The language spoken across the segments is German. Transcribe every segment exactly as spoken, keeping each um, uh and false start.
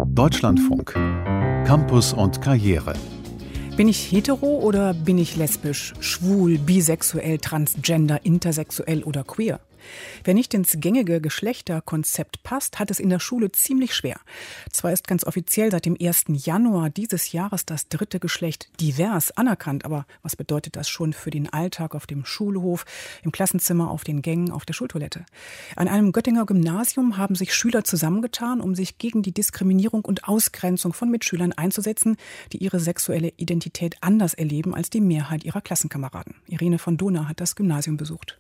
Deutschlandfunk. Campus und Karriere. Bin ich hetero oder bin ich lesbisch, schwul, bisexuell, transgender, intersexuell oder queer? Wer nicht ins gängige Geschlechterkonzept passt, hat es in der Schule ziemlich schwer. Zwar ist ganz offiziell seit dem ersten Januar dieses Jahres das dritte Geschlecht divers anerkannt, aber was bedeutet das schon für den Alltag auf dem Schulhof, im Klassenzimmer, auf den Gängen, auf der Schultoilette? An einem Göttinger Gymnasium haben sich Schüler zusammengetan, um sich gegen die Diskriminierung und Ausgrenzung von Mitschülern einzusetzen, die ihre sexuelle Identität anders erleben als die Mehrheit ihrer Klassenkameraden. Irene von Dohna hat das Gymnasium besucht.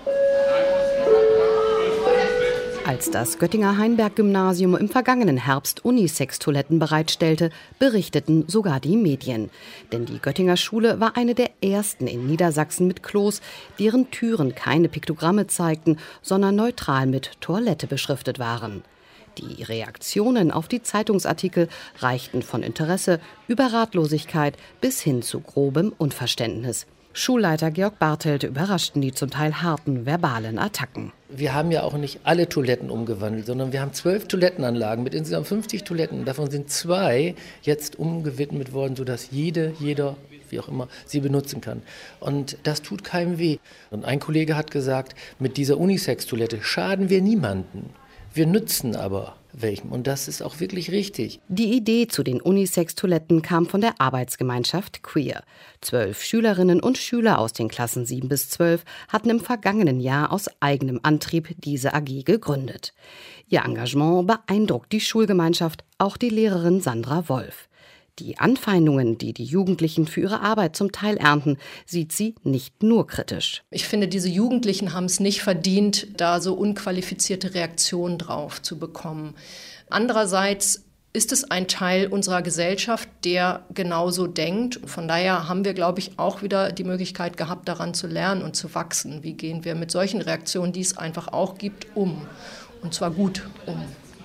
Als das Göttinger Heinberg-Gymnasium im vergangenen Herbst Unisex-Toiletten bereitstellte, berichteten sogar die Medien. Denn die Göttinger Schule war eine der ersten in Niedersachsen mit Klos, deren Türen keine Piktogramme zeigten, sondern neutral mit Toilette beschriftet waren. Die Reaktionen auf die Zeitungsartikel reichten von Interesse über Ratlosigkeit bis hin zu grobem Unverständnis. Schulleiter Georg Bartelt überraschten die zum Teil harten verbalen Attacken. Wir haben ja auch nicht alle Toiletten umgewandelt, sondern wir haben zwölf Toilettenanlagen mit insgesamt fünfzig Toiletten. Davon sind zwei jetzt umgewidmet worden, sodass jede, jeder, wie auch immer, sie benutzen kann. Und das tut keinem weh. Und ein Kollege hat gesagt, mit dieser Unisex-Toilette schaden wir niemanden. Wir nützen aber welchem. Und das ist auch wirklich richtig. Die Idee zu den Unisex-Toiletten kam von der Arbeitsgemeinschaft Queer. Zwölf Schülerinnen und Schüler aus den Klassen sieben bis zwölf hatten im vergangenen Jahr aus eigenem Antrieb diese A G gegründet. Ihr Engagement beeindruckt die Schulgemeinschaft, auch die Lehrerin Sandra Wolf. Die Anfeindungen, die die Jugendlichen für ihre Arbeit zum Teil ernten, sieht sie nicht nur kritisch. Ich finde, diese Jugendlichen haben es nicht verdient, da so unqualifizierte Reaktionen drauf zu bekommen. Andererseits ist es ein Teil unserer Gesellschaft, der genauso denkt. Von daher haben wir, glaube ich, auch wieder die Möglichkeit gehabt, daran zu lernen und zu wachsen. Wie gehen wir mit solchen Reaktionen, die es einfach auch gibt, um? Und zwar gut um.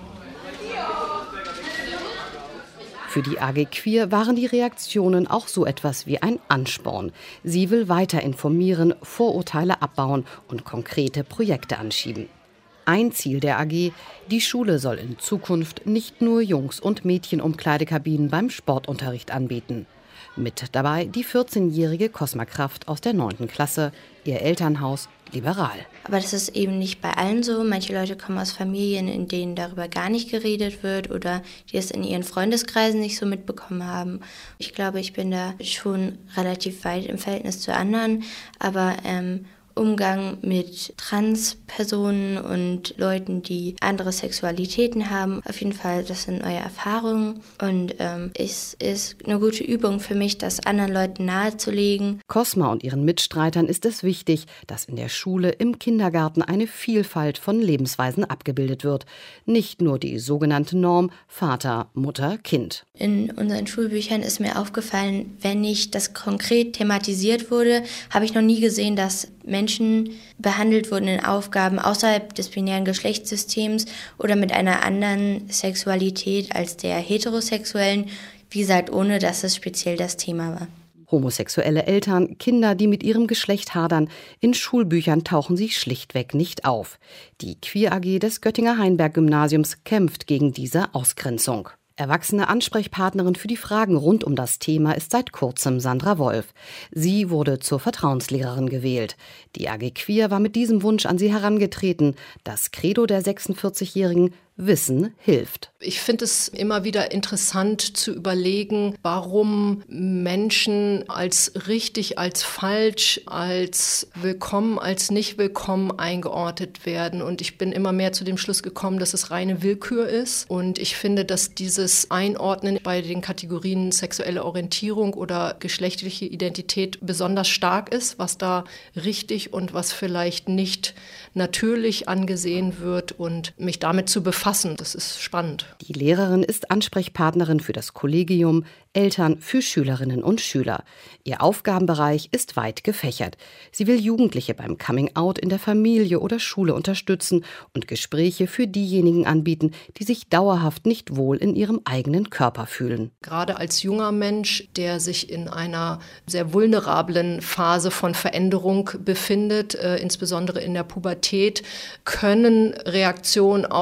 Für die A G Queer waren die Reaktionen auch so etwas wie ein Ansporn. Sie will weiter informieren, Vorurteile abbauen und konkrete Projekte anschieben. Ein Ziel der A G: die Schule soll in Zukunft nicht nur Jungs- und Mädchen-Umkleidekabinen beim Sportunterricht anbieten. Mit dabei die vierzehnjährige Cosma Kraft aus der neunten Klasse, ihr Elternhaus liberal. Aber das ist eben nicht bei allen so. Manche Leute kommen aus Familien, in denen darüber gar nicht geredet wird oder die es in ihren Freundeskreisen nicht so mitbekommen haben. Ich glaube, ich bin da schon relativ weit im Verhältnis zu anderen, aber ähm, Umgang mit Transpersonen und Leuten, die andere Sexualitäten haben. Auf jeden Fall, das sind neue Erfahrungen und ähm, es ist eine gute Übung für mich, das anderen Leuten nahezulegen. Cosma und ihren Mitstreitern ist es wichtig, dass in der Schule, im Kindergarten eine Vielfalt von Lebensweisen abgebildet wird. Nicht nur die sogenannte Norm Vater, Mutter, Kind. In unseren Schulbüchern ist mir aufgefallen, wenn nicht das konkret thematisiert wurde, habe ich noch nie gesehen, dass Menschen behandelt wurden in Aufgaben außerhalb des binären Geschlechtssystems oder mit einer anderen Sexualität als der heterosexuellen, wie gesagt, ohne dass es speziell das Thema war. Homosexuelle Eltern, Kinder, die mit ihrem Geschlecht hadern, in Schulbüchern tauchen sie schlichtweg nicht auf. Die Queer A G des Göttinger Heinberg-Gymnasiums kämpft gegen diese Ausgrenzung. Erwachsene Ansprechpartnerin für die Fragen rund um das Thema ist seit kurzem Sandra Wolf. Sie wurde zur Vertrauenslehrerin gewählt. Die A G Queer war mit diesem Wunsch an sie herangetreten. Das Credo der sechsundvierzigjährigen: Wissen hilft. Ich finde es immer wieder interessant zu überlegen, warum Menschen als richtig, als falsch, als willkommen, als nicht willkommen eingeordnet werden. Und ich bin immer mehr zu dem Schluss gekommen, dass es reine Willkür ist. Und ich finde, dass dieses Einordnen bei den Kategorien sexuelle Orientierung oder geschlechtliche Identität besonders stark ist, was da richtig und was vielleicht nicht natürlich angesehen wird, und mich damit zu befassen. Das ist spannend. Die Lehrerin ist Ansprechpartnerin für das Kollegium, Eltern, für Schülerinnen und Schüler. Ihr Aufgabenbereich ist weit gefächert. Sie will Jugendliche beim Coming-out in der Familie oder Schule unterstützen und Gespräche für diejenigen anbieten, die sich dauerhaft nicht wohl in ihrem eigenen Körper fühlen. Gerade als junger Mensch, der sich in einer sehr vulnerablen Phase von Veränderung befindet, äh, insbesondere in der Pubertät, können Reaktionen auch sein,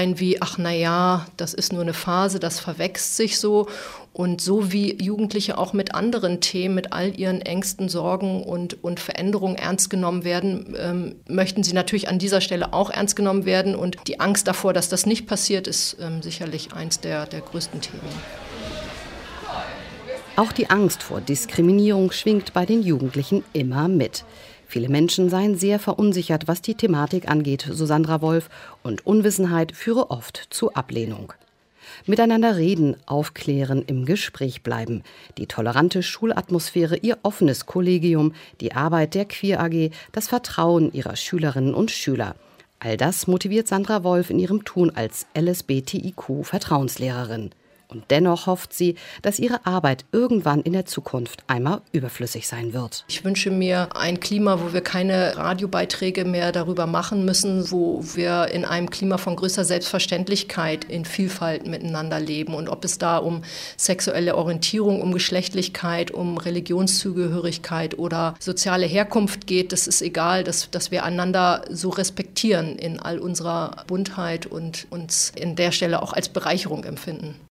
sein wie, ach na ja, das ist nur eine Phase, das verwächst sich so. Und so wie Jugendliche auch mit anderen Themen, mit all ihren Ängsten, Sorgen und, und Veränderungen ernst genommen werden, ähm, möchten sie natürlich an dieser Stelle auch ernst genommen werden. Und die Angst davor, dass das nicht passiert, ist ähm, sicherlich eins der, der größten Themen. Auch die Angst vor Diskriminierung schwingt bei den Jugendlichen immer mit. Viele Menschen seien sehr verunsichert, was die Thematik angeht, so Sandra Wolf, und Unwissenheit führe oft zu Ablehnung. Miteinander reden, aufklären, im Gespräch bleiben. Die tolerante Schulatmosphäre, ihr offenes Kollegium, die Arbeit der Queer A G, das Vertrauen ihrer Schülerinnen und Schüler. All das motiviert Sandra Wolf in ihrem Tun als L S B T I Q-Vertrauenslehrerin. Und dennoch hofft sie, dass ihre Arbeit irgendwann in der Zukunft einmal überflüssig sein wird. Ich wünsche mir ein Klima, wo wir keine Radiobeiträge mehr darüber machen müssen, wo wir in einem Klima von größter Selbstverständlichkeit in Vielfalt miteinander leben. Und ob es da um sexuelle Orientierung, um Geschlechtlichkeit, um Religionszugehörigkeit oder soziale Herkunft geht, das ist egal, dass, dass wir einander so respektieren in all unserer Buntheit und uns in der Stelle auch als Bereicherung empfinden.